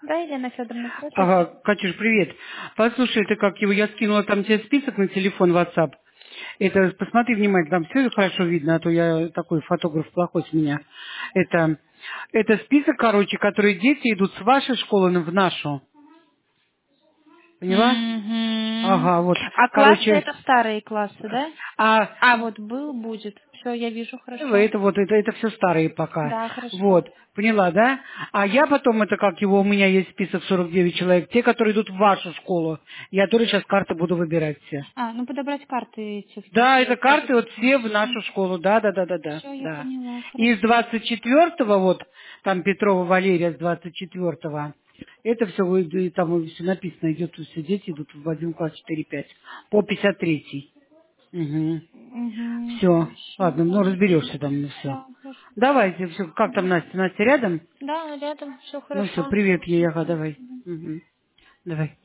Да, Елена Федоровна, здравствуйте. Ага, Катюш, привет. Послушай, это как его, я скинула там тебе список на телефон WhatsApp. Это, посмотри внимательно, там все хорошо видно, а то я такой фотограф плохой с меня. Это, это список, короче, которые дети идут с вашей школы в нашу. Поняла? Мгм. Ага, вот. А классы Короче, это старые классы, да? а А вот был, будет. Все, я вижу, хорошо. это вот, это все старые пока. Да, хорошо. Вот, поняла, да? А я потом, это как его, у меня есть список 49 человек, те, которые идут в вашу школу. Я тоже сейчас карты буду выбирать все. А, ну подобрать карты этих Да, это детей, чтобы карты вот все в нашу школу, да, да, да, да, да, Все, я да. поняла, И из хорошо. 24-го, вот, там Петрова Валерия с 24-го, это все, там все написано, идет, все дети идут в один класс 4-5, по 53-й. Угу. Угу, Все, хорошо, ладно, ну ладно. разберешься там, все. Да, хорошо. Давайте, все, как там Настя? Настя рядом? Да, рядом, все Ну все, хорошо. привет ей, ага, Мгм. давай. Угу. Давай.